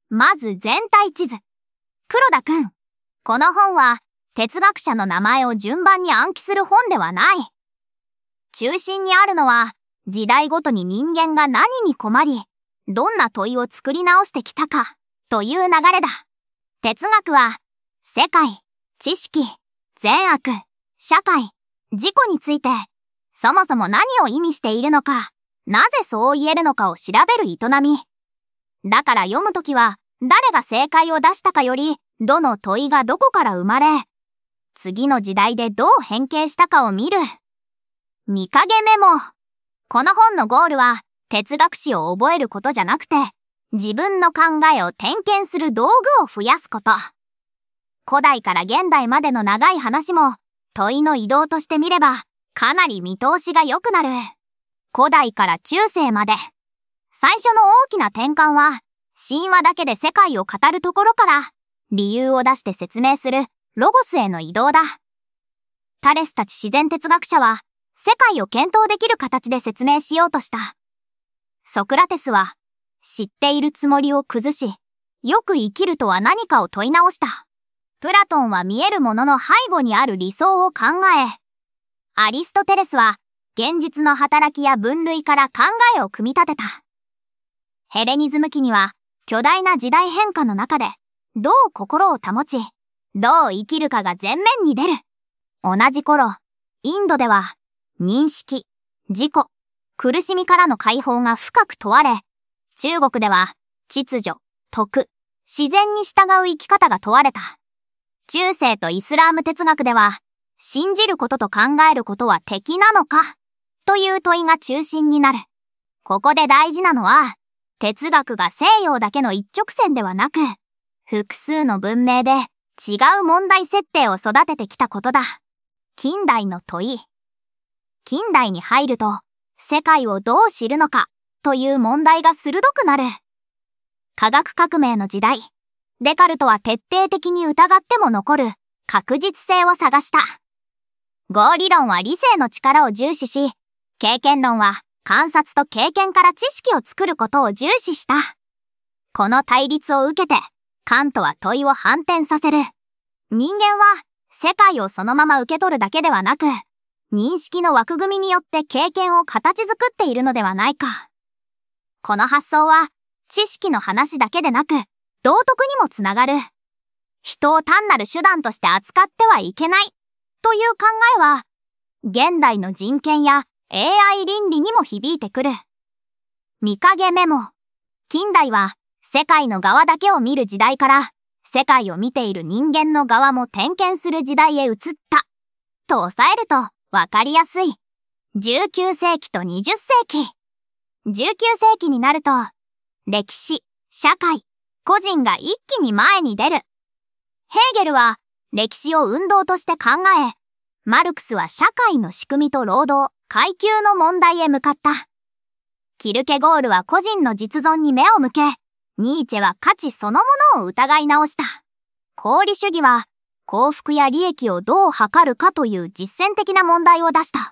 まず全体地図。黒田くん、この本は哲学者の名前を順番に暗記する本ではない。中心にあるのは時代ごとに人間が何に困り、どんな問いを作り直してきたかという流れだ。哲学は世界、知識、善悪、社会、自己についてそもそも何を意味しているのか、なぜそう言えるのかを調べる営み。だから読むときは誰が正解を出したかより、どの問いがどこから生まれ、次の時代でどう変形したかを見る。見影メモ。この本のゴールは哲学史を覚えることじゃなくて、自分の考えを点検する道具を増やすこと。古代から現代までの長い話も問いの移動として見ればかなり見通しが良くなる。古代から中世まで。最初の大きな転換は神話だけで世界を語るところから理由を出して説明するロゴスへの移動だ。タレスたち自然哲学者は世界を検討できる形で説明しようとした。ソクラテスは知っているつもりを崩し、よく生きるとは何かを問い直した。プラトンは見えるものの背後にある理想を考え、アリストテレスは現実の働きや分類から考えを組み立てた。ヘレニズム期には巨大な時代変化の中でどう心を保ち、どう生きるかが前面に出る。同じ頃、インドでは認識、自己、苦しみからの解放が深く問われ、中国では秩序、徳、自然に従う生き方が問われた。中世とイスラーム哲学では、信じることと考えることは敵なのかという問いが中心になる。ここで大事なのは、哲学が西洋だけの一直線ではなく、複数の文明で違う問題設定を育ててきたことだ。近代の問い。近代に入ると、世界をどう知るのかという問題が鋭くなる。科学革命の時代、デカルトは徹底的に疑っても残る確実性を探した。合理論は理性の力を重視し、経験論は観察と経験から知識を作ることを重視した。この対立を受けて、カントは問いを反転させる。人間は世界をそのまま受け取るだけではなく、認識の枠組みによって経験を形作っているのではないか。この発想は知識の話だけでなく、道徳にもつながる。人を単なる手段として扱ってはいけないという考えは、現代の人権や AI 倫理にも響いてくる。見影メモ。近代は世界の側だけを見る時代から、世界を見ている人間の側も点検する時代へ移った。と抑えるとわかりやすい。19世紀と20世紀。19世紀になると、歴史、社会、個人が一気に前に出る。ヘーゲルは歴史を運動として考え、マルクスは社会の仕組みと労働、階級の問題へ向かった。キルケゴールは個人の実存に目を向け、ニーチェは価値そのものを疑い直した。功利主義は幸福や利益をどう測るかという実践的な問題を出した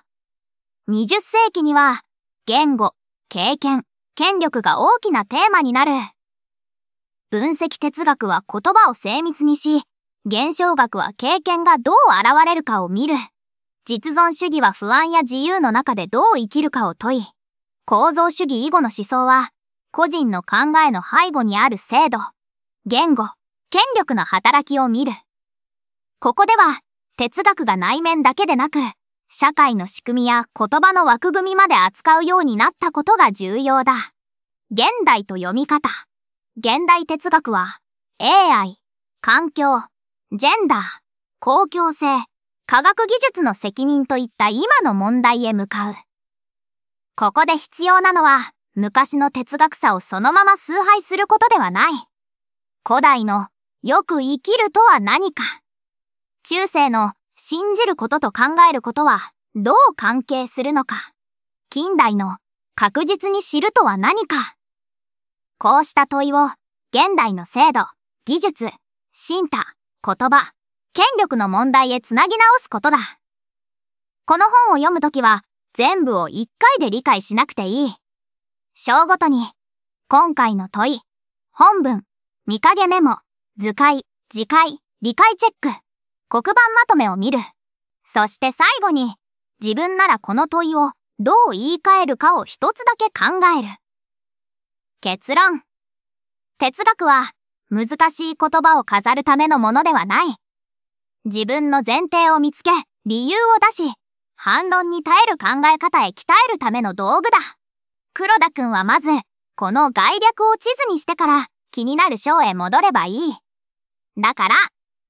。20世紀には言語、経験、権力が大きなテーマになる。分析哲学は言葉を精密にし、現象学は経験がどう現れるかを見る。実存主義は不安や自由の中でどう生きるかを問い、構造主義以後の思想は個人の考えの背後にある制度、言語、権力の働きを見る。ここでは哲学が内面だけでなく、社会の仕組みや言葉の枠組みまで扱うようになったことが重要だ。現代と読み方。現代哲学は AI、環境、ジェンダー、公共性、科学技術の責任といった今の問題へ向かう。ここで必要なのは昔の哲学者をそのまま崇拝することではない。古代のよく生きるとは何か。中世の信じることと考えることはどう関係するのか。近代の確実に知るとは何か。こうした問いを現代の制度、技術、身体、言葉、権力の問題へつなぎ直すことだ。この本を読むときは全部を一回で理解しなくていい。章ごとに今回の問い、本文、 見かけメモ、図解、次回、理解チェック、黒板まとめを見る。そして最後に、自分ならこの問いをどう言い換えるかを一つだけ考える。結論。哲学は難しい言葉を飾るためのものではない。自分の前提を見つけ、理由を出し、反論に耐える考え方へ鍛えるための道具だ。黒田くんはまず、この概略を地図にしてから気になる章へ戻ればいい。だから、